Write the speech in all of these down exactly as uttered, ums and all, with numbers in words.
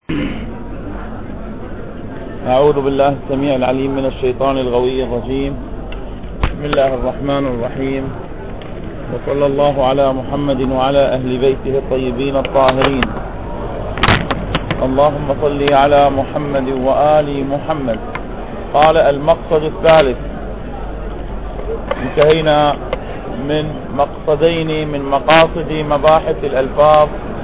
أعوذ بالله السميع العليم من الشيطان الغوي الرجيم. بسم الله الرحمن الرحيم، وصلى الله على محمد وعلى أهل بيته الطيبين الطاهرين. اللهم صل على محمد وآل محمد. قال المقصد الثالث. انتهينا من مقصدين من مقاصد مباحث الألفاظ،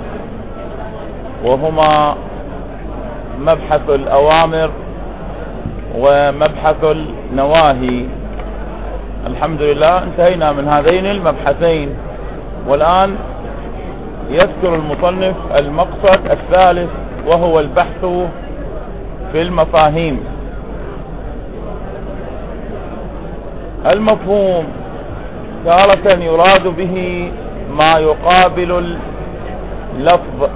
وهما مبحث الأوامر ومبحث النواهي. الحمد لله انتهينا من هذين المبحثين، والآن يذكر المصنف المقصد الثالث، وهو البحث في المفاهيم. المفهوم تارة يراد به ما يقابل اللفظ،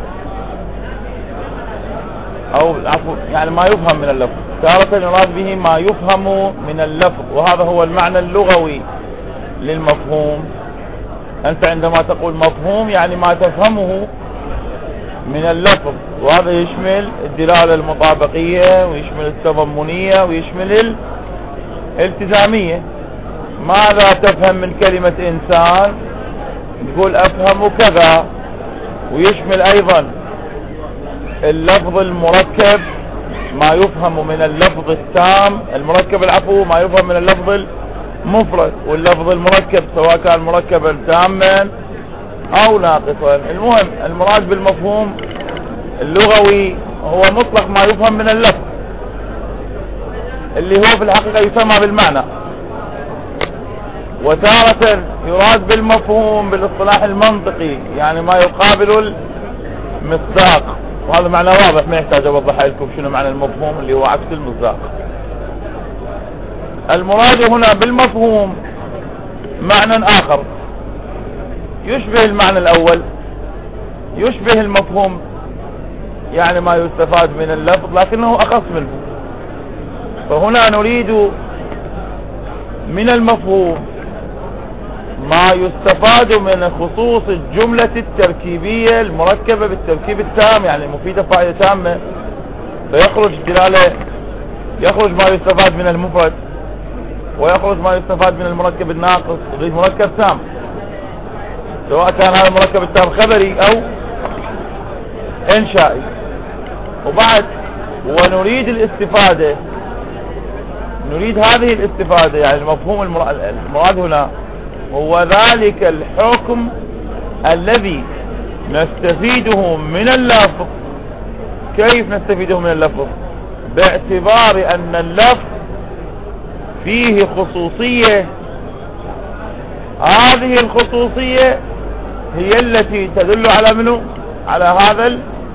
أو العفو يعني ما يفهم من اللفظ. تارة يراد به ما يفهم من اللفظ، وهذا هو المعنى اللغوي للمفهوم. أنت عندما تقول مفهوم يعني ما تفهمه من اللفظ، وهذا يشمل الدلالة المطابقية، ويشمل التضمنية، ويشمل الالتزامية. ماذا تفهم من كلمة إنسان؟ تقول أفهم كذا. ويشمل أيضا اللفظ المركب، ما يفهم من اللفظ التام المركب العفو ما يفهم من اللفظ المفرد، واللفظ المركب سواء كان مركبا تاما او ناقصا. المهم المراد بالمفهوم اللغوي هو مطلق ما يفهم من اللفظ، اللي هو في الحقيقة يسمى بالمعنى. وتارة يراد بالمفهوم بالاصطلاح المنطقي، يعني ما يقابل المصداق، وهذا معنى واضح ما يحتاج اوضح لكم شنو معنى المفهوم اللي هو عكس المصداق. المراد هنا بالمفهوم معنى آخر يشبه المعنى الأول، يشبه المفهوم يعني ما يستفاد من اللفظ لكنه أخص منه. فهنا نريد من المفهوم ما يستفاد من خصوص الجملة التركيبية المركبة بالتركيب التام، يعني مفيدة فائدة تامة، فيخرج دلالة، يخرج ما يستفاد من المفرد، ويخرج ما يستفاد من المركب الناقص، يريد مركب تام، سواء كان هذا المركب التام خبري أو إنشائي. وبعد ونريد الاستفادة، نريد هذه الاستفادة، يعني المفهوم المراد هنا هو ذلك الحكم الذي نستفيده من اللفظ. كيف نستفيده من اللفظ؟ باعتبار أن اللفظ فيه خصوصية، هذه الخصوصية هي التي تدل على منه، على هذا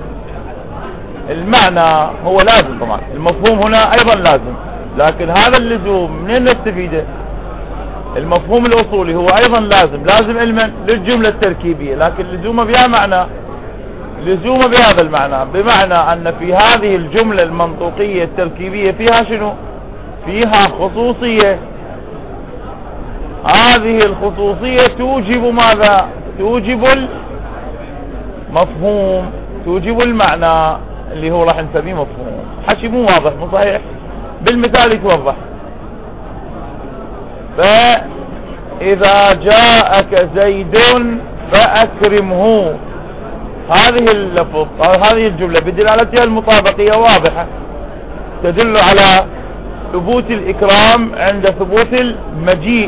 المعنى. هو لازم طبعا المفهوم هنا أيضا لازم، لكن هذا اللزوم منين نستفيده؟ المفهوم الأصولي هو أيضا لازم، لازم علما للجملة التركيبية، لكن لزومه بها معنى، لزومه بهذا المعنى، بمعنى أن في هذه الجملة المنطوقية التركيبية فيها شنو؟ فيها خصوصية. هذه الخصوصية توجب ماذا؟ توجب المفهوم، توجب المعنى اللي هو راح نسميه مفهوم. حكي مو واضح، مو صحيح؟ بالمثال يتوضح. فإذا جاءك زيد فأكرمه، هذه اللفظ هذه الجملة بدلالتها المطابقية واضحة، تدل على ثبوت الإكرام عند ثبوت المجيء.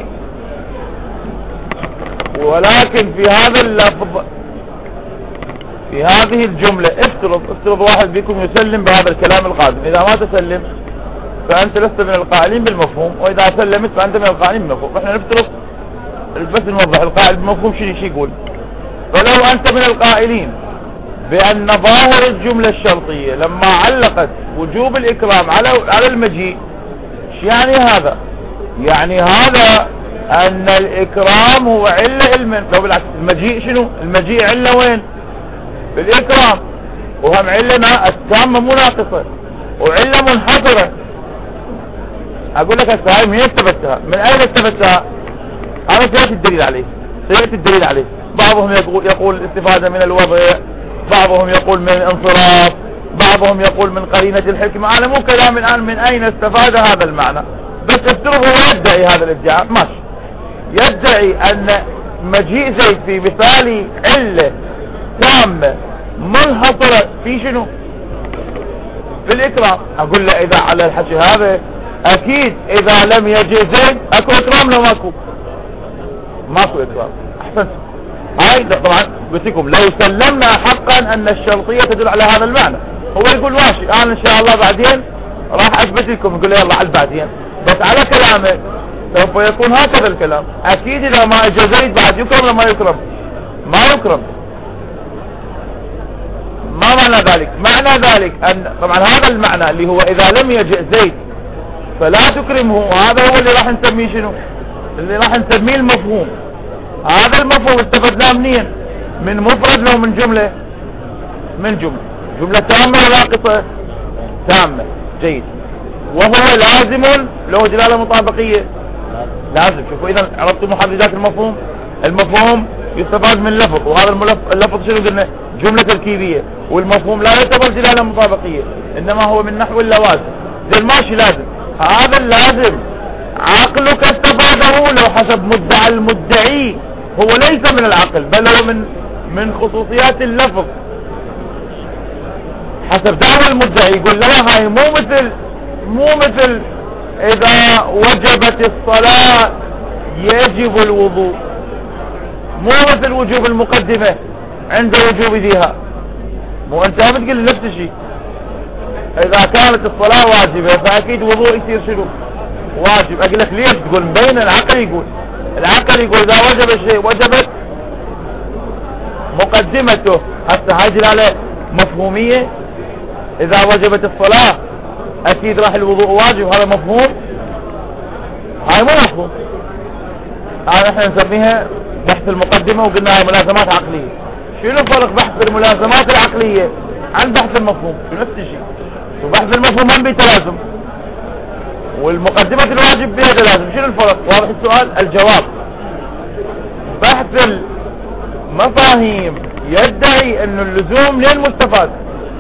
ولكن في هذا اللفظ، في هذه الجملة، افترض افترض واحد بكم يسلم بهذا الكلام القادم، إذا ما تسلم فأنت لست من القائلين بالمفهوم، وإذا سلمت فأنت من القائلين بالمفهوم. احنا نفترض بس نوضح القائل بالمفهوم شنو شي يقول. فلو أنت من القائلين بأن ظاهر الجملة الشرطية لما علقت وجوب الإكرام على على المجيء، يعني هذا يعني هذا أن الإكرام هو علة علما. لو بالعكس المجيء شنو؟ المجيء علة وين؟ بالإكرام، وهم علة التامة مو ناقصة، وعلة منحصرة. أقول لك هسه هاي من استفدتها؟ من أين استفدتها؟ هذا سيأتي الدليل عليه، سيأتي الدليل عليه. بعضهم يقول يقول الاستفادة من الوضع، بعضهم يقول من الانصراف، بعضهم يقول من قرينة الحكمة. انا مو كلام الان من اين استفاد هذا المعنى، بس افترض هو يدعي هذا الادعاء ماشي، يدعي ان مجيء زيد في مثال علة تامة منحصرة في شنو؟ في الاكرام. اقول له اذا على الحكي هذا اكيد اذا لم يجي زيد اكو اكرام لو ماكو ماكو اكرام. احسنت. هاي طبعا قلت لكم لو سلمنا حقا ان الشرطية تدل على هذا المعنى، هو يقول ماشي انا ان شاء الله بعدين راح اثبت لكم، يقول يلا على بعدين، بس على كلامه سوف يكون هكذا الكلام. اكيد اذا ما اجى زيد بعد يكرم ولا ما يكرم؟ ما يكرم. ما معنى ذلك؟ معنى ذلك ان طبعا هذا المعنى اللي هو اذا لم يجئ زيد فلا تكرمه، هذا هو اللي راح نسميه شنو؟ اللي راح نسميه المفهوم. هذا المفهوم استفدناه منين؟ من مفرد لو من جملة؟ من جملة. جملة تامة ولا ناقصة؟ تامة. جيد. وهو لازم له دلالة مطابقية؟ لازم. شوفوا اذا عرفتوا محددات المفهوم. المفهوم يستفاد من لفظ، وهذا اللفظ شنو قلنا؟ جملة تركيبية، والمفهوم لا يعتبر دلالة مطابقية، انما هو من نحو اللوازم. زين ماشي لازم. هذا اللازم عقلك استفاده لو حسب مدعى المدعي، هو ليس من العقل بل هو من من خصوصيات اللفظ حسب دعوى المدعي. يقول لا هاي مو مثل مو مثل اذا وجبت الصلاة يجب الوضوء، مو مثل وجوب المقدمة عند وجوب ذيها. مو انت هم تقول نفس الشيء، اذا كانت الصلاة واجبة فاكيد وضوء يصير شنو؟ واجب. اقول لك ليش؟ تقول بين العقل. يقول العقل يقول اذا وجب الشيء وجبت مقدمته. هسه هاي دلالة مفهومية. اذا وجبت الصلاة اكيد راح الوضوء واجب، هذا مفهوم؟ هاي مو مفهوم. هاي احنا نسميها بحث المقدمة، وقلنا هاي ملازمات عقلية. شنو فرق بحث الملازمات العقلية عن بحث المفهوم؟ شنو نفس الشيء. وبحث المفهوم هم بتلازم، والمقدمة الواجب بها تلازم. شنو الفرق؟ واضح السؤال؟ الجواب بحث المفاهيم يدعي انه اللزوم للمستفاد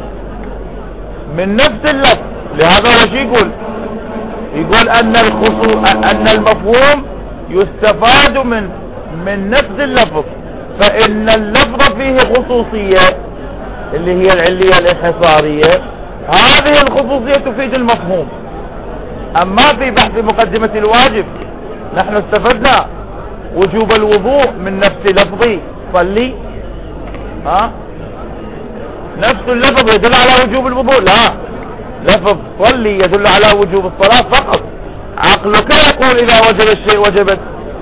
من نفس اللفظ. لهذا هو شو يقول؟ يقول ان الخصو... ان المفهوم يستفاد من من نفس اللفظ، فان اللفظ فيه خصوصية اللي هي العلية الانحصارية، هذه الخصوصية تفيد المفهوم. اما في بحث مقدمة الواجب نحن استفدنا وجوب الوضوء من نفس لفظي صلي، ها نفس اللفظ يدل على وجوب الوضوء؟ لا، لفظ صلي يدل على وجوب الصلاة فقط. عقلك يقول اذا وجب الشيء وجبت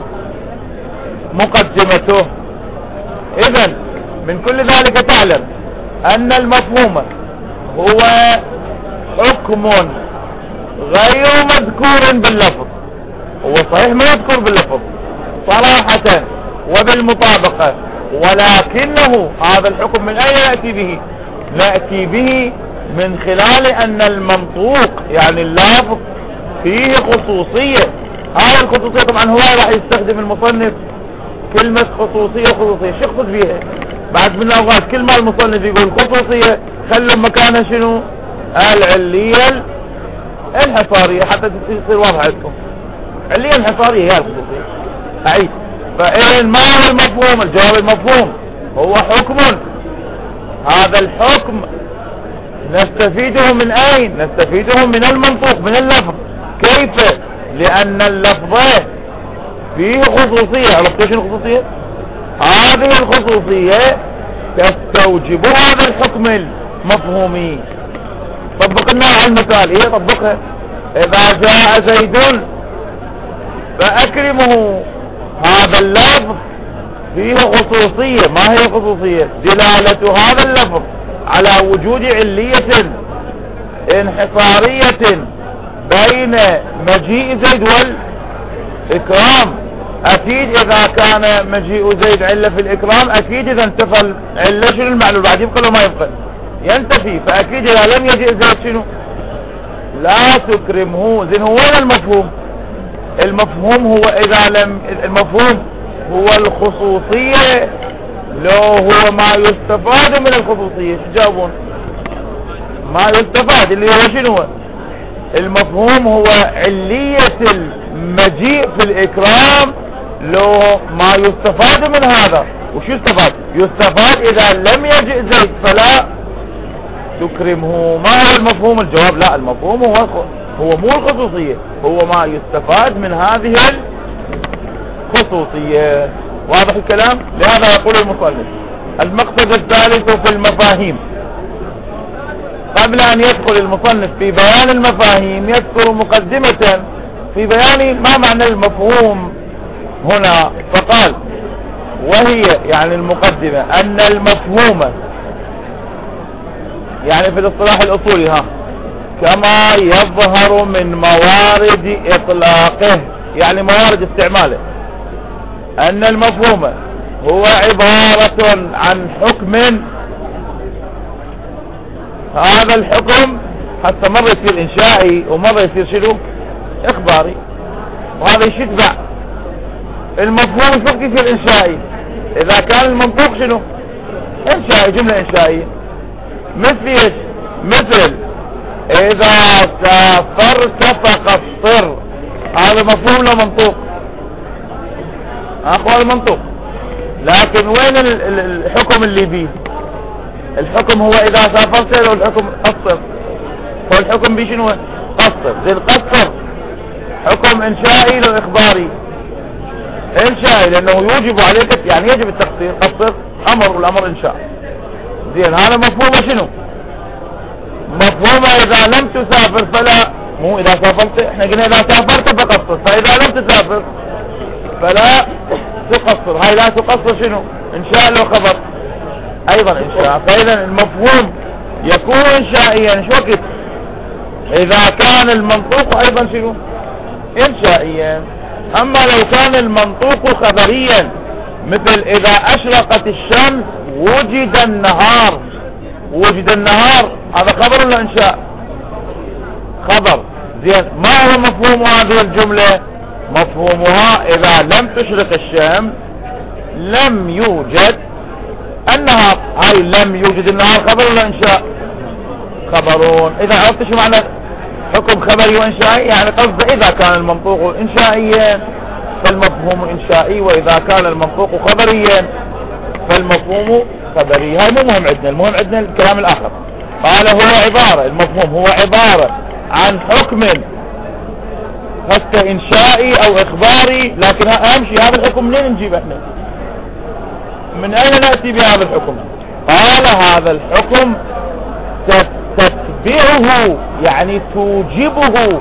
مقدمته. اذا من كل ذلك تعلم ان المفهوم هو حكم غير مذكور باللفظ. هو صحيح ما يذكر باللفظ صراحة وبالمطابقة، ولكنه هذا الحكم من اين نأتي به؟ نأتي به من خلال ان المنطوق يعني اللفظ فيه خصوصية. هذه الخصوصية طبعا هو راح يستخدم المصنف كلمة خصوصية. خصوصية شو يقصد بيها؟ بعد من الاوقات كل ما المصنف يقول خصوصية خلوا مكانها شنو؟ العلية الانحصارية، حتى تصير واضحة عندكم. العلية الانحصارية هي الخصوصية. اعيد. فإن ما هو المفهوم؟ الجواب المفهوم هو حكم. هذا الحكم نستفيده من اين؟ نستفيده من المنطوق، من اللفظ. كيف؟ لان اللفظ فيه خصوصية. عرفت شنو الخصوصية؟ هذه الخصوصية تستوجب هذا الحكم المفهومي. طبق لنا على المثال. ايه طبقها؟ اذا جاء زيد فاكرمه. هذا اللفظ فيه خصوصية. ما هي الخصوصية؟ دلالة هذا اللفظ على وجود علية انحصارية بين مجيء زيد والإكرام. أكيد إذا كان مجيء زيد علة في الإكرام أكيد إذا انتفى العلة شنو المعلول بعد يبقى لو ما يبقى؟ ينتفي. فأكيد إذا لم يجيء زيد شنو؟ لا تكرمه. زين هو وين المفهوم؟ المفهوم هو إذا لم المفهوم هو الخصوصية لو هو ما يستفاد من الخصوصية. شو جاوبون؟ ما يستفاد اللي هو شنو؟ المفهوم هو علية المجيء في الإكرام، لو ما يستفاد من هذا. وش يستفاد؟ يستفاد إذا لم يجئ زيد فلا تكرمه. ما هو المفهوم؟ الجواب لا، المفهوم هو هو مو الخصوصية، هو ما يستفاد من هذه الخصوصية. واضح الكلام؟ لهذا يقول المصنف المقصد الثالث في المفاهيم. قبل أن يدخل المصنف في بيان المفاهيم يذكر مقدمة في بيان ما معنى المفهوم هنا، فقال وهي يعني المقدمة أن المفهوم يعني في الاصطلاح الأصولي ها كما يظهر من موارد إطلاقه، يعني موارد استعماله، أن المفهوم هو عبارة عن حكم، هذا الحكم حتى مرة يصير إنشائي ومرة يصير شنو؟ إخباري، وهذا يشتبع. المفهوم شوف كيف يصير إنشائي إذا كان المنطوق شنو؟ إنشائي، جملة إنشائية. مثل إيش؟ مثل إذا سافرت فقصر، هذا مفهوم له منطوق، أخوة المنطوق. لكن وين الحكم اللي بيه؟ الحكم هو إذا سافرت له الحكم قصر، هو الحكم بيه شنو؟ قصر. زي القصر حكم إنشائي لو إخباري؟ إنشائي لأنه يوجب عليك، يعني يجب التقصير. قصر أمر والأمر إنشاء. زين هذا مفهومه شنو؟ مفهومه إذا لم تسافر فلا، مو إذا سافرت، احنا قلنا إذا سافرت فقصر، فإذا لم تسافر فلا تقصر. هاي لا تقصر شنو؟ إنشاء لو خبر أيضا إنشاء. فإذا المفهوم يكون إنشائيا شو وقت؟ إذا كان المنطوق أيضا شنو؟ إنشائيا. أما لو كان المنطوق خبريا مثل إذا أشرقت الشمس وجد النهار، وجد النهار هذا خبر ولا إنشاء؟ خبر. زين ما هو مفهوم هذه الجملة؟ مفهومها إذا لم تشرق الشمس لم يوجد النهار. هاي لم يوجد النهار خبر ولا إنشاء؟ خبرون. إذا عرفت شو معنى حكم خبري وإنشائي؟ يعني قصد إذا كان المنطوق إنشائيا فالمفهوم إنشائي، وإذا كان المنطوق خبريا فالمفهوم خبري. هاي مو مهم عندنا، المهم عندنا الكلام الآخر. قال هو عبارة، المفهوم هو عبارة عن حكم حتى إنشائي أو إخباري. لكن أهم شيء هذا الحكم منين نجيبه احنا؟ من أين نأتي بهذا الحكم؟ قال هذا الحكم تتبعه يعني توجبه.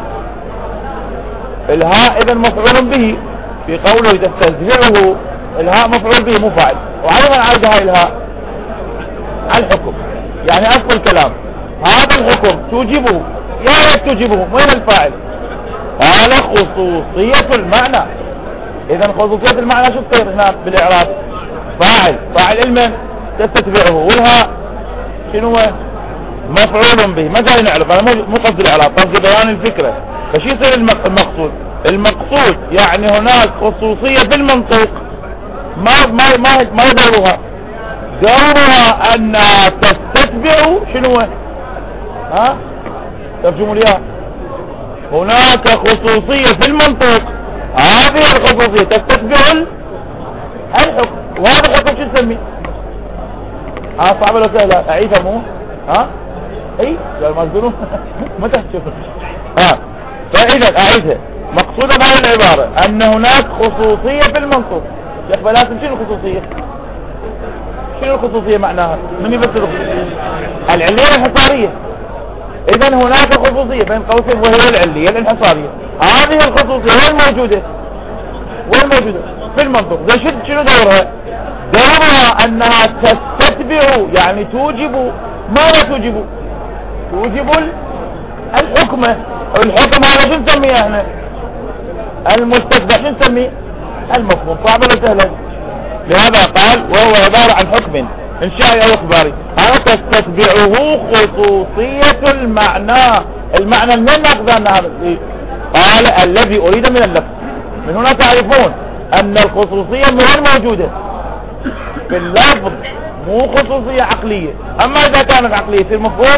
الهاء إذا مفعول به، في قوله تتبعه الهاء مفعول به مو فاعل، وعلى من عاد هاي الهاء؟ على الحكم، يعني أصل الكلام هذا الحكم توجبه. يا ريت توجبه، وين الفاعل؟ قال خصوصية المعنى. إذا خصوصية المعنى شو تصير هنا بالإعراب؟ فاعل، فاعل علما تتبعه، والهاء شنو؟ مفعول به. ما جاي نعرف، أنا مو قصد الإعراب، قصد بيان الفكرة. فشي يصير المقصود؟ المقصود يعني هناك خصوصية في المنطق ما ما ما ما يدورها، دورها أن تستتبع شنو؟ ها ترجموا ليها. هناك خصوصية في المنطق، هذه الخصوصية تستتبع الحكم، وهذا الحكم شو نسميه؟ ها صعبة ولا سهلة؟ أعيدها مو؟ ها؟ اي قال ما تقولون متى تشوفوا؟ ها فإذا أعيدها. مقصودة بهذه العبارة أن هناك خصوصية في المنطق. يا أخي لازم شنو الخصوصية؟ شنو الخصوصية معناها؟ من يفسر العلية الانحصارية. إذا هناك خصوصية بين قوسين وهي العلية الانحصارية. هذه الخصوصية وين موجودة؟ وين موجودة؟ في المنطق. زي شنو دورها؟ دورها أنها تستتبع يعني توجب. ماذا توجب؟ توجب الحكم. الحكم هذا شو نسميه احنا؟ المستتبع شو نسميه؟ المفهوم. صعب ولا سهل؟ لهذا قال وهو عبارة عن حكم إنشائي أو إخباري، هذا تستتبعه خصوصية المعنى. المعنى من نأخذ هذا؟ قال الذي أريد من اللفظ. من هنا تعرفون أن الخصوصية من وين موجودة؟ في اللفظ، مو خصوصية عقلية. أما إذا كانت عقلية في المفهوم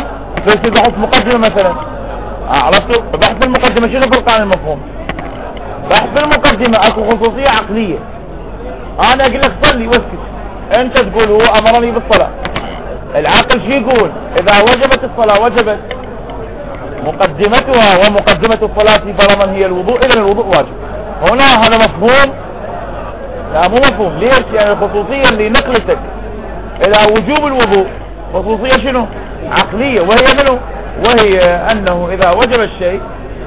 في بحث مقدمة مثلا، عرفتوا؟ بحث المقدمة شنو فرق عن المفهوم؟ بحث المقدمة اكو خصوصية عقلية، انا اقول لك صلي واسكت، انت تقول هو امرني بالصلاة، العقل شو يقول؟ اذا وجبت الصلاة وجبت مقدمتها، ومقدمة الصلاة فرضا هي الوضوء، اذا الوضوء واجب. هنا هذا مفهوم؟ لا مو مفهوم. ليش؟ يعني الخصوصية اللي نقلتك الى وجوب الوضوء خصوصية شنو؟ عقلية، وهي منه؟ وهي انه اذا وجب الشيء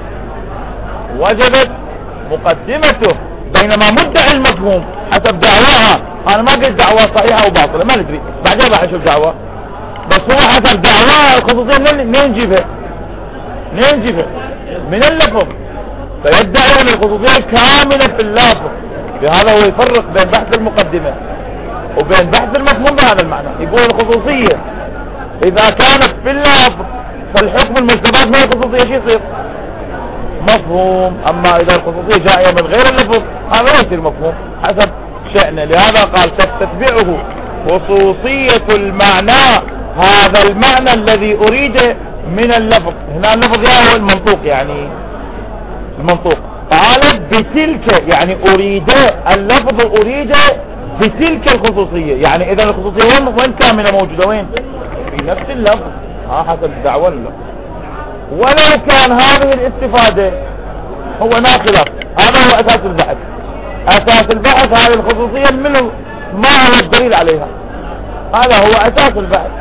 وجبت مقدمته، بينما مدعي المفهوم حسب دعواها، انا ما قلت دعوة صحيحة او باطلة ما ندري، بعدين راح اشوف دعوة، بس هو حسب دعواها الخصوصية منين نجيبها؟ منين نجيبها؟ من اللفظ، فيدعي ان الخصوصية كاملة في اللفظ. بهذا هو يفرق بين بحث المقدمة وبين بحث المفهوم بهذا المعنى. يقول الخصوصية اذا كانت في اللفظ فالحكم المستفاد من الخصوصية شو يصير؟ مفهوم. اما اذا الخصوصية جاية من غير اللفظ هذا لا يصير مفهوم حسب شأنه. لهذا قال تتبعه خصوصية المعنى، هذا المعنى الذي اريد من اللفظ. هنا اللفظ هو المنطوق، يعني المنطوق. قال بتلك، يعني اريد اللفظ، اريد بتلك الخصوصية، يعني اذا الخصوصية وين وين كاملة موجودة؟ وين؟ في نفس اللفظ، ها حسب الدعوة له. ولو كان هذه الاستفادة هو ناقلة، هذا هو اساس البحث. اساس البحث هذه الخصوصية منه، ما هو الدليل عليها، هذا هو اساس البحث.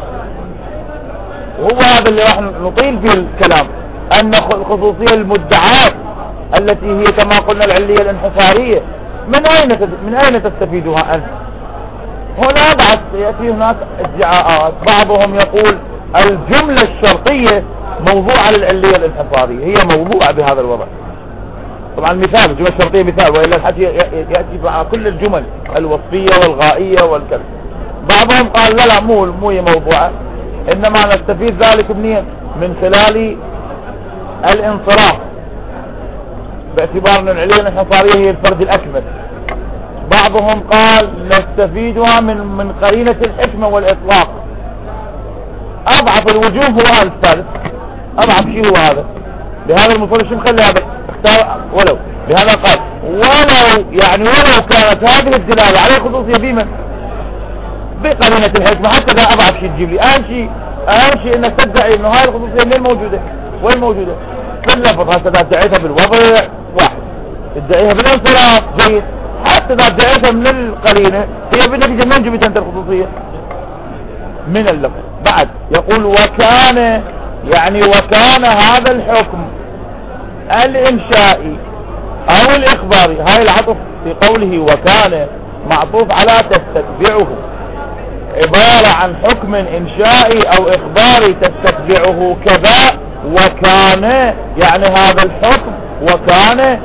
وهو هذا اللي راح نطيل فيه الكلام، ان الخصوصية المدعاة التي هي كما قلنا العلية الانحصارية، من اين من اين تستفيدها انت؟ هنا بعد يأتي هناك ادعاءات، بعضهم يقول الجملة الشرطية موضوعة للعلية الانحصارية، هي موضوعة بهذا الوضع. طبعا مثال الجملة الشرطية مثال، وإلا الحكي يأتي مع كل الجمل الوصفية والغائية والكلام. بعضهم قال لا لا مو مو هي موضوعة، انما نستفيد ذلك منين؟ من خلال الانصراف، باعتبار ان العلية الانحصارية هي الفرد الاكمل. بعضهم قال نستفيدها من من قرينة الحكمة والاطلاق. اضعف الوجوه هو هذا الثالث، اضعف شيء هو هذا. لهذا المصنف شو مخلي هذا اختار ولو، لهذا قال ولو، يعني ولو كانت هذه الدلالة على الخصوصية بمن؟ بقرينة الحكمة. حتى ده اضعف شيء تجيب لي. اهم شيء اهم شيء انك تدعي انه هاي الخصوصية منين موجودة؟ وين موجودة؟ في اللفظ. حتى اذا ادعيتها بالوضع واحد، ادعيها بالانصراف جيد، حتى اذا ادعيتها من القرينة هي بالنتيجة من جبت انت الخصوصية؟ من اللفظ. بعد يقول وكان، يعني وكان هذا الحكم الانشائي او الاخباري، هاي العطف في قوله وكان معطوف على تستتبعه، عبارة عن حكم انشائي او اخباري تستتبعه كذا. وكان يعني هذا الحكم، وكان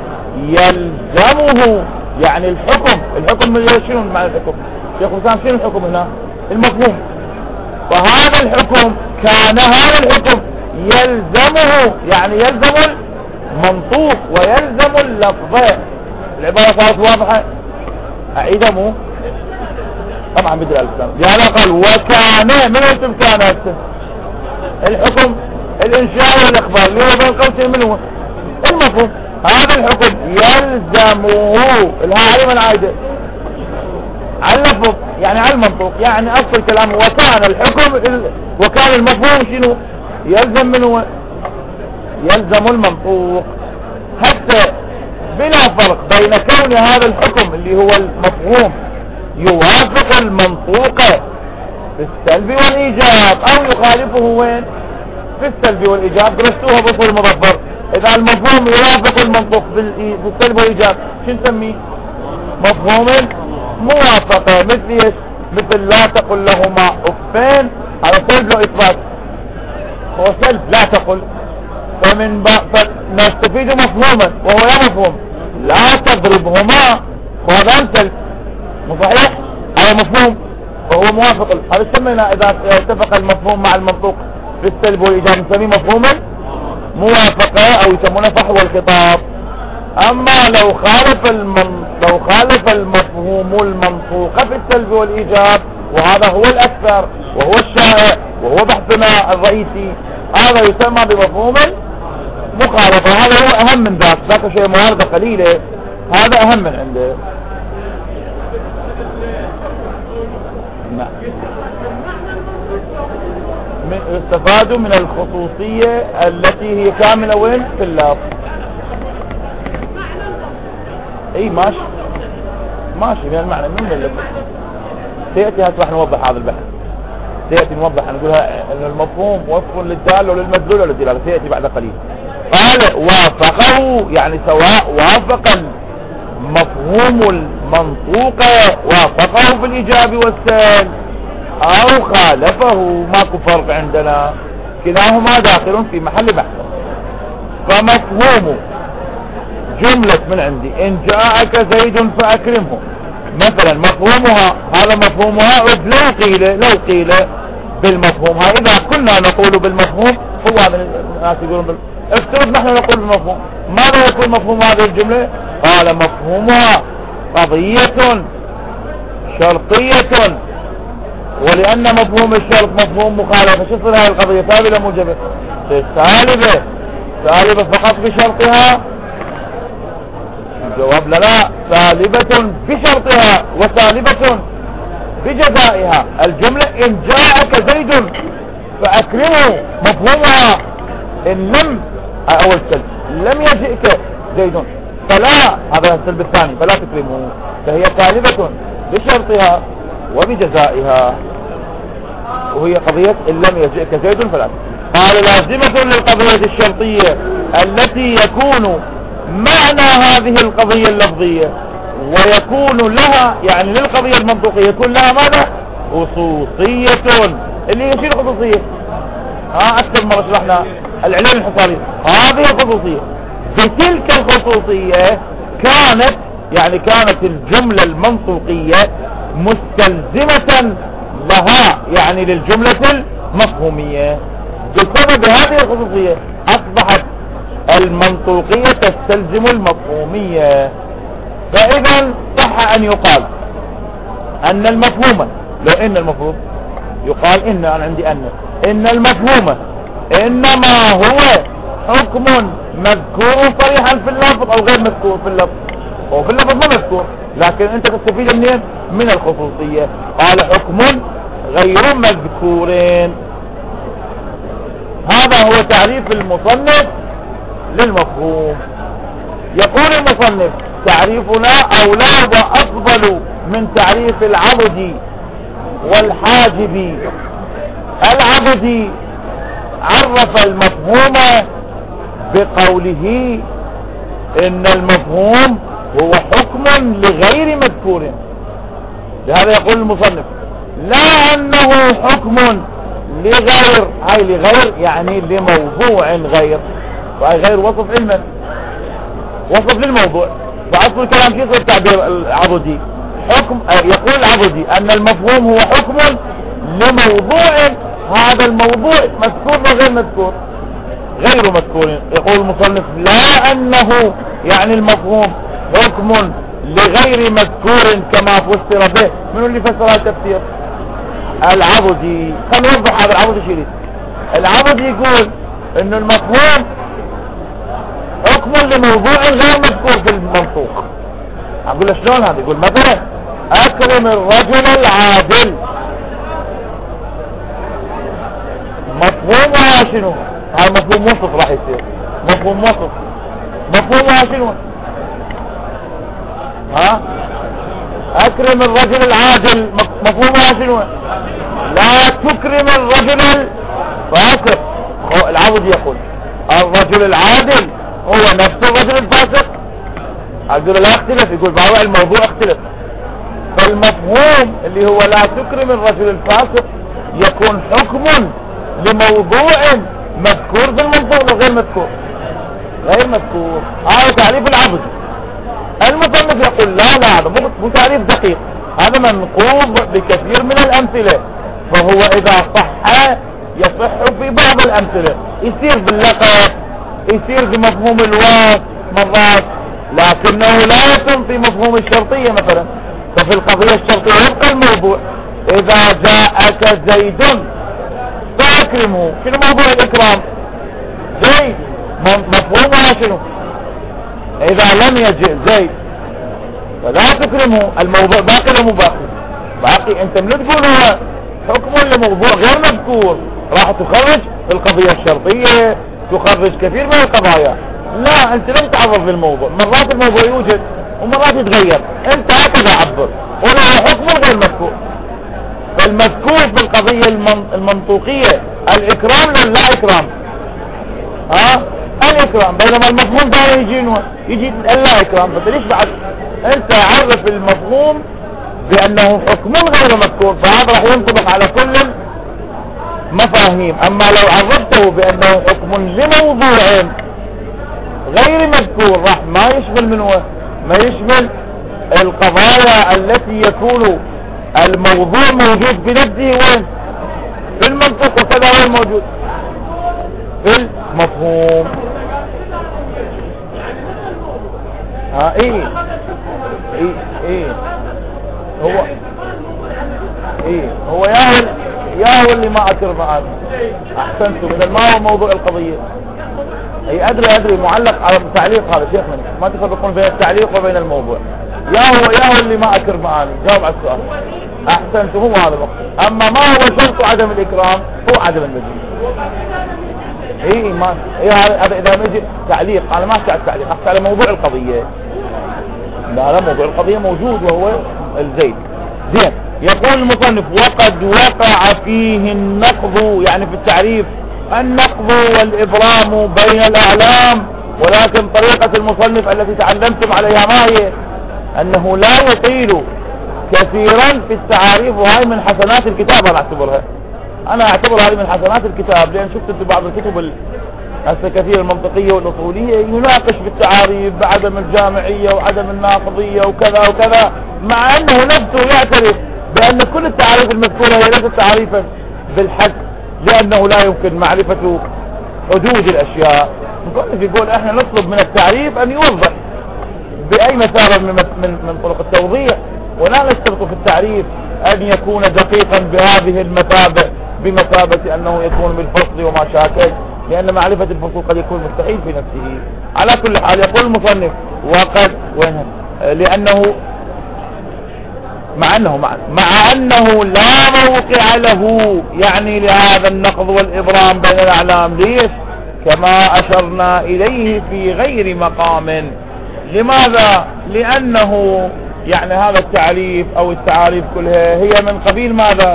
يلزمه، يعني الحكم الحكم شنو معنى الحكم؟ شيخ حسام شنو الحكم هنا؟ المفهوم. وهذا الحكم كان هذا الحكم يلزمه، يعني يلزم المنطوق ويلزم اللفظ. العبارة صارت واضحة؟ اعيدها مو؟ طبعا بدل الكلام. لهذا قال وكان، من اسم كان هسه؟ الحكم الانشاء والاخبار اللي هو بين قوسين من هو؟ المفهوم. هذا الحكم يلزمه، الها على من عايده؟ على اللفظ، يعني على المنطوق. يعني اصل كلامه وكان الحكم ال... وكان المفهوم شنو؟ يلزم من هو؟ يلزم المنطوق. حتى بلا فرق بين كون هذا الحكم اللي هو المفهوم يوافق المنطوق في السلب والايجاب او يخالفه وين؟ في السلب والايجاب. درستوها بصور المظفر. اذا المفهوم يوافق المنطوق في السلب والايجاب شو نسميه؟ مفهوم موافقة. مثل ايش؟ مثل لا تقل لهما افين، هذا سلب له اثبات، هو سلب لا تقل. فمن نستفيد مفهوما وهو يا مفهوم لا تضربهما، وهذا سلب مو صحيح؟ هذا مفهوم وهو موافق. هذا سمينا اذا اتفق المفهوم مع المنطوق في السلب والايجاب نسميه مفهوما موافقة، او يسمونه فحوى الخطاب. اما لو خالف المن... لو خالف المفهوم المنطوق في السلب والايجاب، وهذا هو الاكثر وهو الشائع وهو بحثنا الرئيسي، هذا يسمى بمفهوم المخالفة. هذا هو أهم من ذاك، ذاك شيء معارضة قليلة، هذا أهم من عنده. نعم. يستفاد من الخصوصية التي هي كاملة وين في اللفظ. اي ماشي ماشي من المعنى من اللفظ. سيأتي هسه راح نوضح هذا البحث، سيأتي نوضح نقولها ان المفهوم وصف للدال وللمدلول وللدلالة، سيأتي بعد قليل. قال وافقه يعني سواء وافق مفهوم المنطوق وافقه في الإيجاب والسلب او خالفه، ماكو فرق عندنا، كلاهما داخل في محل بحث. فمفهوم جملة من عندي ان جاءك زيد فاكرمه مثلا، مفهومها هذا مفهومها لو قيل لو قيل بالمفهوم، اذا كنا نقول بالمفهوم هو هذا الناس يقولون بال... افترض نحن نقول بالمفهوم، ماذا يكون مفهوم هذه الجملة؟ قال مفهومها قضية شرطية، ولأن مفهوم الشرط مفهوم مخالفة، شو صار هاي القضية ثابتة موجبة؟ سالبة سالبة فقط بشرطها. الجواب لا، سالبة بشرطها وسالبة بجزائها. الجملة إن جاءك زيد فأكرمه مفهومها إن لم أول سلب لم يجئك زيد فلا، هذا السلب الثاني، فلا تكرمه، فهي سالبة بشرطها وبجزائها، وهي قضية إن لم يجئك زيد فلا. قال لازمة للقضية الشرطية التي يكون معنى هذه القضية اللفظية ويكون لها يعني للقضية المنطوقية يكون لها ماذا؟ خصوصية. اللي يشير خصوصية ها أكثر مرة شرحنا العلل الحصارية، هذه الخصوصية. بتلك الخصوصية كانت يعني كانت الجملة المنطوقية مستلزمة لها يعني للجملة المفهومية. بسبب هذه الخصوصية أصبحت المنطوقية تستلزم المفهومية. فإذا صح أن يقال أن المفهوم، لو إن المفهوم يقال إن أنا عندي أن إن المفهوم إنما هو حكم مذكور صريحا في اللفظ أو غير مذكور في اللفظ، أو في اللفظ ما مذكور، لكن أنت تستفيد منين؟ من الخصوصية. قال حكم غير مذكورين. هذا هو تعريف المصنف للمفهوم. يقول المصنف تعريفنا أولى وأفضل من تعريف العبد والحاجب. العبد عرف المفهوم بقوله إن المفهوم هو حكم لغير مذكور، لهذا يقول المصنف لا أنه حكم لغير، هاي لغير يعني لموضوع غير، وهي غير وصف علما، وصف للموضوع. فأصل الكلام كيف التعبير العبدي حكم، يقول العبدي أن المفهوم هو حكم لموضوع، هذا الموضوع مذكور وغير مذكور، غير مذكور. يقول المصنف لا أنه يعني المفهوم حكم لغير مذكور كما فسر به. من اللي فسر هذا التفسير؟ العبدي. خلينا نوضح هذا العبدي شيء. العبدي يقول ان المفهوم حكم لموضوع غير مذكور في المنطوق. اقول له شلون هذا؟ يقول مثلا اكرم الرجل العادل، مفهومها شنو؟ هاي مفهوم وصف راح يصير، مفهوم وصف. مفهومها شنو؟ ها اكرم الرجل العادل، مفهومها شنو؟ لا تكرم الرجل الفاسق. العبد يقول الرجل العادل هو نفس الرجل الفاسق. اقول لا اختلف، يقول بعض الموضوع اختلف. فالمفهوم اللي هو لا تكرم الرجل الفاسق يكون حكم لموضوع مذكور في المنطوق وغير مذكور، غير مذكور. هذا تعريف العبد. المصنف يقول لا لا هذا مو تعريف دقيق، هذا منقوض بكثير من الامثله، فهو اذا صح يصح في بعض الامثله، يصير باللقب، يصير بمفهوم الوصف مرات، لكنه لا يكون في مفهوم الشرطيه مثلا. ففي القضيه الشرطيه يبقى الموضوع اذا جاءك زيد تكرمه. شنو موضوع الإكرام؟ زيد مفهومها شنو؟ إذا لم يجئ زيد فلا تكرمه. الموضوع باقي ولا مو باقي؟ باقي. انت من تقول هو حكم لموضوع غير مذكور راح تخرج القضية الشرطية، تخرج كثير من القضايا. لا، انت لم تعرف بالموضوع. مرات الموضوع يوجد ومرات يتغير، انت هكذا عبر ولا حكم غير مذكور. فالمذكور في القضية المنطوقية الإكرام لا لا إكرام، ها الإكرام، بينما المفهوم ده يجي يجي لا إكرام. فليش بعد انت عرف المفهوم بأنه حكم غير مذكور، فهذا راح ينطبق على كل المفاهيم. أما لو عرفته بأنه حكم لموضوع غير مذكور راح ما يشمل من هو ما يشمل القضايا التي يكون الموضوع موجود بنفسه وين في المنطق، وكذا هو موجود في المفهوم. ها ايه ايه ايه هو ايه هو ياهل ياهل اللي ما اكر معاك. احسنتم. اذا ما هو موضوع القضية؟ اي ادري ادري معلق على التعليق هذا شيخنا، ما تفرقون بين التعليق وبين الموضوع. يا هو يا هو اللي ما اكر معاني. جاوب على السؤال. احسنتم. هو هذا الوقت. اما ما هو شرط عدم الاكرام هو عدم المجيء. اي ما اي هذا اذا مجي تعليق. انا ما احكي على التعليق، احكي على موضوع القضية. لا لا، موضوع القضية موجود وهو الزيد. زين. يقول المصنف وقد وقع فيه النقض، يعني في التعريف النقض والإبرام بين الأعلام، ولكن طريقة المصنف التي تعلمتم عليها ما هي؟ أنه لا يطيل كثيرا في التعاريف، وهي من حسنات الكتاب. أنا أعتبرها أنا أعتبر هذه من حسنات الكتاب، لأن شفت في بعض الكتب الكثير المنطقية والأصولية يناقش بالتعاريف بعدم الجامعية وعدم الناقضية وكذا وكذا، مع أنه نفسه يعترف بأن كل التعاريف المذكورة هي ليست تعاريفا بالحد، لأنه لا يمكن معرفة حدود الأشياء. يقول احنا نطلب من التعريف أن يوضح بأي مثابة من, من, من طرق التوضيح، ولا نشترط في التعريف أن يكون دقيقا بهذه المثابة بمثابة أنه يكون بالفصل وما شاكل، لأن معرفة الفصول قد يكون مستحيل في نفسه. على كل حال يقول المصنف وقد وينها لأنه مع أنه مع, مع أنه لا موقع له، يعني لهذا النقض والإبرام بين الأعلام. ليش؟ كما أشرنا إليه في غير مقام. لماذا؟ لأنه يعني هذا التعريف أو التعاريف كلها هي من قبيل ماذا؟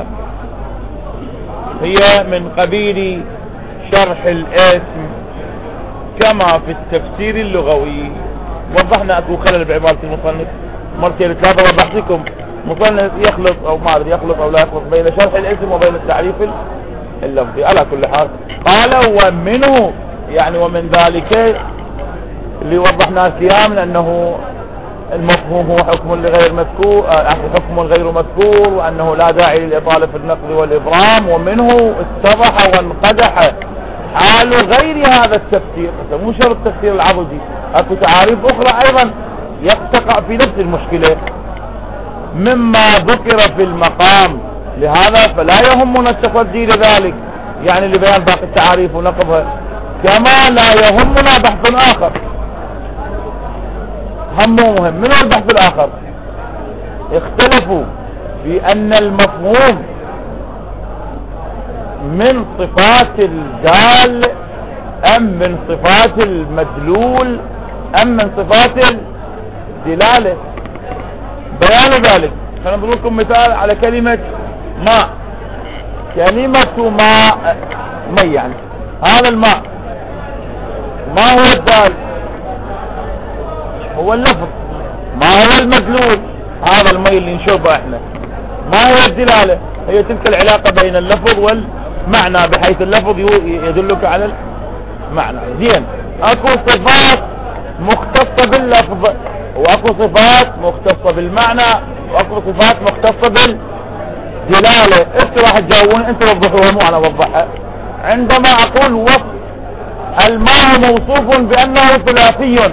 هي من قبيل شرح الاسم كما في التفسير اللغوي. وضحنا أكو خلل بعبارة المصنف مرتين ثلاثة. وضحت لكم مصنف يخلط او ما ادري يخلط او لا يخلط بين شرح الاسم وبين التعريف اللفظي. على كل حال قال ومنه، يعني ومن ذلك اللي وضحناه سيام، انه المفهوم هو حكم لغير مذكور، حكم غير مذكور، وانه لا داعي للاطاله في النقل والابرام. ومنه اتضح وانقدح حال غير هذا التفسير، مو شرط التفسير العبدي، اكو تعاريف اخرى ايضا يقتقع في نفس المشكله مما ذكر في المقام. لهذا فلا يهمنا التصدي لذلك، يعني لبيان باقي التعاريف ونقضها، كما لا يهمنا بحث آخر. هم مهم. من هو البحث الآخر؟ اختلفوا في أن المفهوم من صفات الدال أم من صفات المدلول أم من صفات الدلالة. بيان ذلك سنضرب لكم مثال على كلمة ماء. كلمة ماء مي، يعني هذا الماء ما هو الدال؟ هو اللفظ. ما هو المدلول؟ هذا المي اللي نشوفه احنا. ما هي الدلالة؟ هي تلك العلاقة بين اللفظ والمعنى، بحيث اللفظ يدلك على المعنى. زين. اكو صفات مختصة باللفظ، واكو صفات مختصة بالمعنى، واكو صفات مختصة بالدلالة. انتوا راح تجاوبون، انتوا وضحوها مو انا اوضحها. عندما اقول وصف الماء موصوف بانه ثلاثي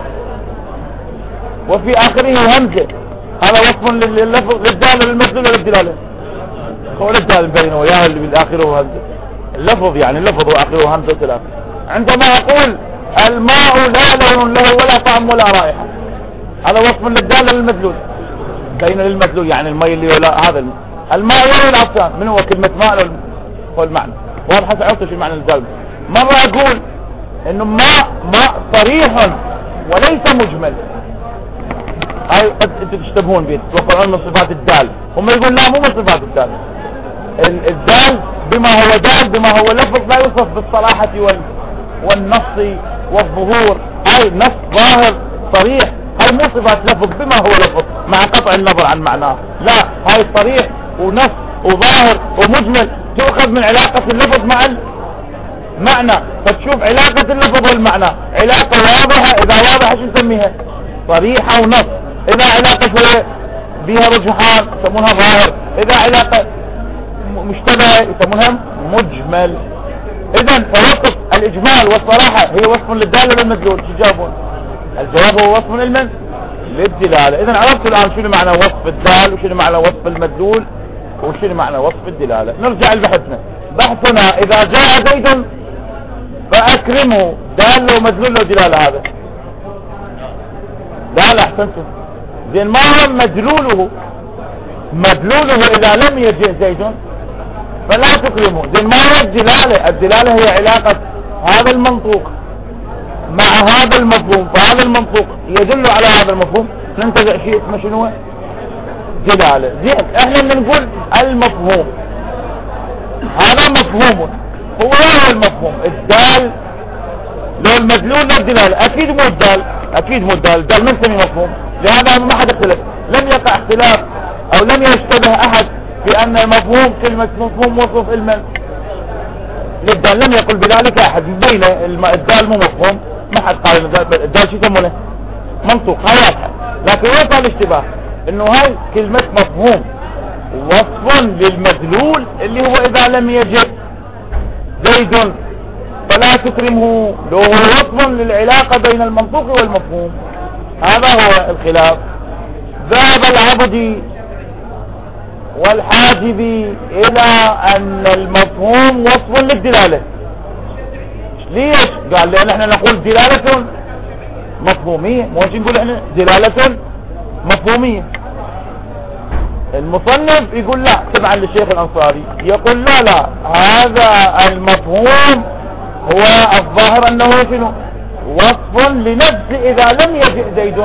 وفي اخره همزة، هذا وصف لللفظ للدالة للمدلول للدلالة. هو الدال بينه وياه اللي بالاخر هو همزة. اللفظ يعني اللفظ واخره همزة ثلاث. عندما اقول الماء لا لون له ولا طعم ولا رائحة، هذا وصف للدال للمدلول، بين للمدلول يعني الماء اللي ولا هذا الماء يروي العطشان. من هو كلمة ماء هو المعنى واضح. سأعطي شو المعنى الدال. مرة اقول انه ماء ماء صريح وليس مجمل، هاي قد انتم تشتبهون بيه توقعون من صفات الدال، هم يقول لا مو من صفات الدال. الدال بما هو دال بما هو لفظ لا يوصف بالصراحة والنص والظهور، هاي نص ظاهر صريح، هاي مو صفات لفظ بما هو لفظ مع قطع النظر عن معناه، لا هاي صريح ونص وظاهر ومجمل، تؤخذ من علاقة اللفظ مع المعنى. فتشوف علاقة اللفظ والمعنى علاقة واضحة، اذا واضحة شو نسميها؟ صريحة ونص. اذا علاقة شوية بها رجحان يسمونها ظاهر، اذا علاقة مشتبهة يسمونها مجمل. اذا فوصف الاجمال والصراحة هي وصف للدالة للمدلول. شو جاوبون؟ الجواب هو وصف للمن؟ للدلالة. اذا عرفتوا الان شنو معنى وصف الدال وشنو معنى وصف المدلول وشنو معنى وصف الدلالة. نرجع لبحثنا. بحثنا اذا جاء زيد فاكرمه دال ومدلول ودلالة. هذا دالة احسنتم. زين ما هو مدلوله؟ مدلوله اذا لم يجئ زيد فلا تكرمه. زين ما هو الدلالة؟ الدلالة هي علاقة هذا المنطوق مع هذا المفهوم، فهذا المنطوق يدل على هذا المفهوم، ننتزع شيء اسمه شنو؟ دلالة. زين احنا بنقول المفهوم هذا مفهوم، هو هو المفهوم الدال لو المدلول للدلالة. اكيد مو الدال، اكيد مو الدال، الدال من سمي مفهوم، لهذا ما حد اختلف، لم يقع اختلاف او لم يشتبه احد في ان المفهوم كلمة مفهوم وصف المن للدال. لم يقل بذلك احد. بين الدال مو مفهوم، ما حد قال الدال شو يسمونه؟ منطوق، هاي واضحة. لكن وين صار الاشتباه؟ انه هاي كلمة مفهوم وصف للمدلول اللي هو اذا لم يجئ زيد فلا تكرمه، لو هو وصف للعلاقة بين المنطوق والمفهوم. هذا هو الخلاف. ذهب العبد والحاجب الى ان المفهوم وصف للدلالة. ليش؟ قال لان احنا نقول دلالة مفهومية، مو نقول احنا دلالة مفهومية. المصنف يقول لا، تبعا للشيخ الانصاري يقول لا لا، هذا المفهوم هو الظاهر انه شنو؟ وصف لنفسه اذا لم يجئ زيد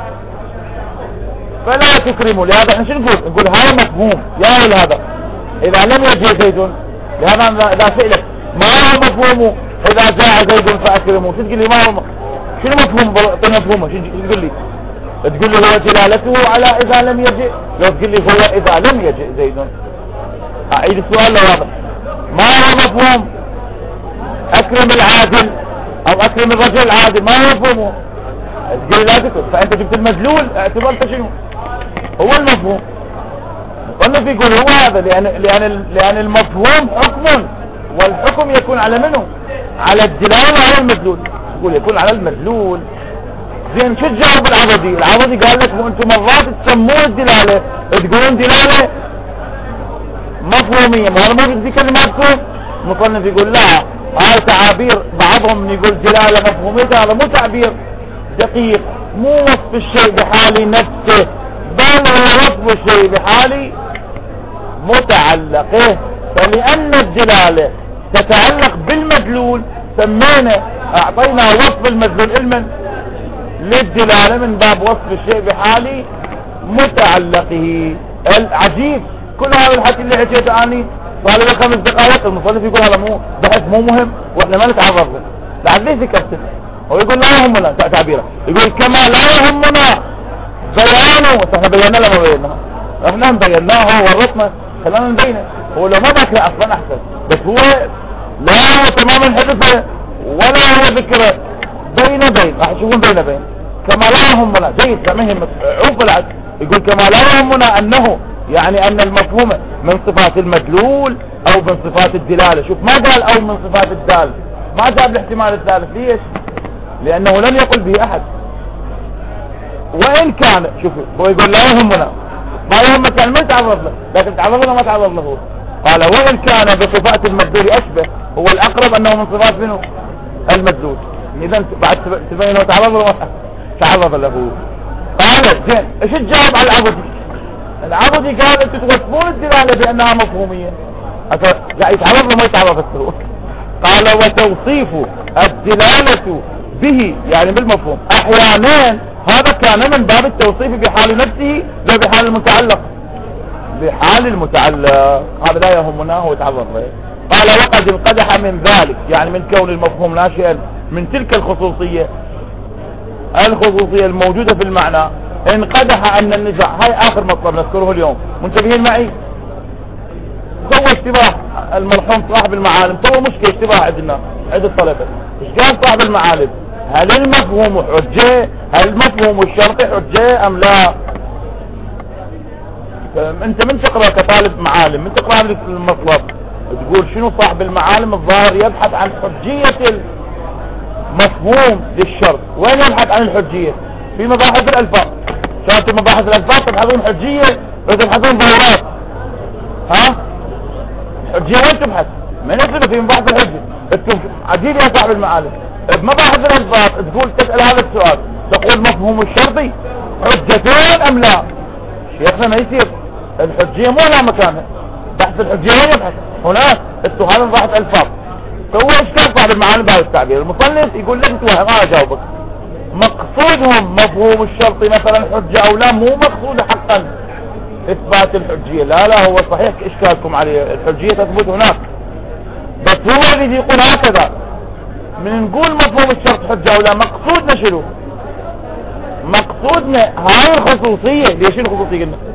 فلا تكرمه. لهذا احنا شو نقول؟ نقول هذا مفهوم يا ولد، هذا اذا لم يجئ زيد. لهذا اذا سئلك ما هو مفهومه اذا جاء زيد فاكرمه، شو تقول لي؟ ما هو شنو مفهوم؟ اعطيني مفهومه. شو تقول لي؟ تقول لي هو دلالته على اذا لم يجئ، لو تقول لي هو اذا لم يجئ زيد. اعيد السؤال لو واضح. ما هو مفهوم اكرم العادل او اكرم الرجل العادل؟ ما هو مفهومه؟ تقول لي لا تكتب. فانت جبت المدلول، اعتبرت شنو هو المفهوم. المصنف يقول هو هذا، لان لان لان المفهوم حكم، والحكم يكون على منه؟ على الدلاله وعلى المدلول. يقول يكون على المدلول. زين شو تجاوب العبدي؟ العبدي قال لك وانتم مرات تسمون الدلاله تقولون دلاله مفهوميه، ما هذا موجود في كلماتكم. المصنف يقول لا، هاي تعابير بعضهم يقول دلاله مفهوميه، هذا مو تعبير دقيق، مو وصف الشيء بحال نفسه، بل هو وصف الشيء بحال متعلقه. فلان الدلاله تتعلق بالمدلول سمينا اعطينا وصف المدلول علما للدلاله من باب وصف الشيء بحال متعلقه. العجيب كل هذا الحكي اللي حكيته اني صار له خمس دقائق، المصنف يقول هذا مو بحث مو مهم واحنا ما نتعرض له. لعل ليش ذكرته؟ هو يقول لا يهمنا تعبيره، يقول كما لا يهمنا بيانه. احنا بينا له ما بيناه، احنا بيناه ورطنا، خلينا نبينه. هو لو ما ذكر اصلا احسن، بس هو لا هو تماما حدثه ولا هو ذكره بين بين. راح تشوفون بين بين كما لا يهمنا. جيد ما يهمك عوف العد. يقول كما لا يهمنا انه يعني ان المفهوم من صفات المدلول او من صفات الدلاله. شوف ما قال او من صفات الدال، ما جاب الاحتمال الثالث. ليش؟ لانه لم يقل به احد. وان كان شوفوا هو يقول لا يهمنا، ما يهمك يعني ما تعرض له، لكن تعرض له ما تعرض له. قال وإن كان بصفات المدلول أشبه، هو الأقرب أنه من صفات منه المدلول. إذا بعد تبين وتعرض تعرض له. قال زين ايش تجاوب على العبدي؟ العبدي قال انتم توصفون الدلالة بأنها مفهومية، قاعد يتعرض له ما يتعرض له. قال وتوصيف الدلالة به يعني بالمفهوم احيانا هذا كان من باب التوصيف بحال نفسه لا بحال المتعلق، بحال المتعلق هذا لا يهمنا هو يتعرض له. قال وقد انقدح من ذلك يعني من كون المفهوم ناشئا من تلك الخصوصية الخصوصية الموجودة في المعنى، انقدح ان النزاع. هاي اخر مطلب نذكره اليوم، منتبهين معي؟ سوى اشتباه المرحوم صاحب المعالم، سوى مشكلة اشتباه عندنا عند الطلبة. ايش قال صاحب المعالم؟ هل المفهوم حجة؟ هل المفهوم الشرطي حجة ام لا؟ انت من تقرأ كطالب معالم من تقرأ هذا المطلب تقول شنو صاحب المعالم الظاهر يبحث عن حجية المفهوم للشرط. وين يبحث عن الحجية؟ في مباحث الالفاظ. شانت مباحث الالفاظ تبحثون حجية وتبحثون ظاهرات. ها الحجية وين تبحث؟ من يصل في مباحث الحجة. انتم عجيب يا صاحب المعالم بمباحث الالفاظ تقول تسأل هذا السؤال تقول مفهوم الشرطي حجتين ام لا؟ شيخنا ما يصير، الحجية مو لا مكانها، بحث الحجية وين يبحث؟ هناك انتم هذا مباحث الالفاظ. فهو اشكال صاحب المعالم بهذا التعبير. المصنف يقول لك انت وهم، انا اجاوبك. مقصودهم مفهوم الشرطي مثلا حجة او لا، مو مقصود حقا اثبات الحجية، لا لا هو صحيح اشكالكم عليه، الحجية تثبت هناك، بس هو اللي يقول هكذا. من نقول مفهوم الشرط حجة او لا مقصودنا شنو؟ مقصودنا هاي الخصوصية. ليش الخصوصية قلنا؟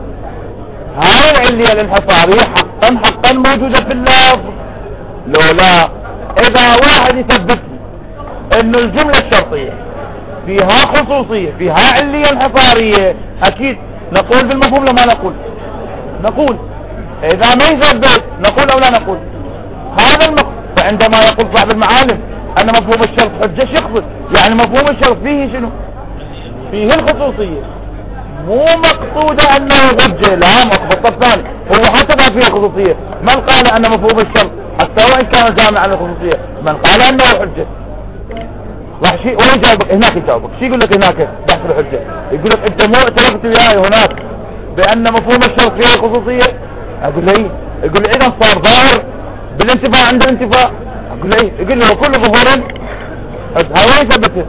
هاي العلية الانحصارية حقا حقا موجودة في اللفظ. لو لا اذا واحد يثبت انه الجملة الشرطية فيها خصوصية فيها علية انحصارية اكيد نقول بالمفهوم لما نقول نقول اذا ما يثبت نقول او لا نقول. هذا المقصود. فعندما يقول صاحب المعالم ان مفهوم الشرط حجة يقصد يعني مفهوم الشرط فيه شنو؟ فيه الخصوصية، مو مقصودة انه حجة، لا مقصود الثاني. هو حتى ما فيه خصوصية من قال ان مفهوم الشرط حتى وان كان جامع عن الخصوصية من قال انه حجة. راح شيء وين يجاوبك؟ هناك يجاوبك. شيء يقول لك هناك بحث الحجة؟ يقول لك انت مو اعترفت وياي هناك بان مفهوم الشرط فيه الخصوصية؟ اقول له يقول لي اذا صار ظاهر بالانتفاع عند الانتفاع. اقول له يقول لي وكل ظهور هاي وين ثبته؟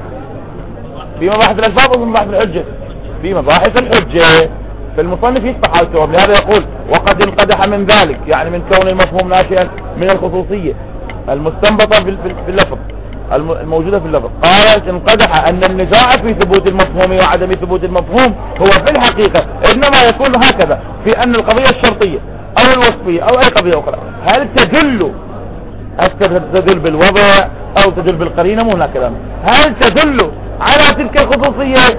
في مباحث الالفاظ وفي مباحث الحجة. في مباحث الحجة فالمصنف يشرح هذا الجواب. لهذا يقول وقد انقدح من ذلك يعني من كون المفهوم ناشئا من الخصوصية المستنبطة في اللفظ الموجودة في اللفظ. قال انقدح ان النزاع في ثبوت المفهوم وعدم ثبوت المفهوم هو في الحقيقة انما يكون هكذا في ان القضية الشرطية او الوصفية او اي قضية اخرى هل تدل هل تدل بالوضع او تدل بالقرينة؟ مو هناك كلام. هل تدل على تلك الخصوصية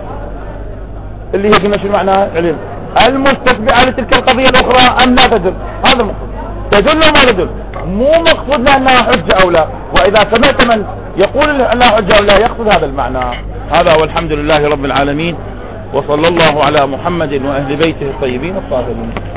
اللي هي قلنا شنو معناها علم المستتبعة لتلك القضية الاخرى ام لا تدل؟ هذا المقصود. تدل وما تدل، مو مقصودنا انها حجة او لا. واذا سمعت من يقول انها حجة او لا يقصد هذا المعنى. هذا والحمد لله رب العالمين، وصلى الله على محمد واهل بيته الطيبين الطاهرين.